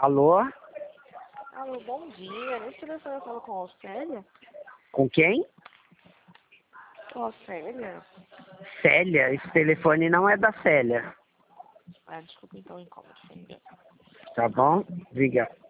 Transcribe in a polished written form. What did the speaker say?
Alô? Alô, bom dia. Nesse telefone eu falo com a Ofélia? Com quem? Ofélia? Célia? Esse telefone não é da Célia. Ah, desculpa então o incômodo, filha. Tá bom? Obrigado.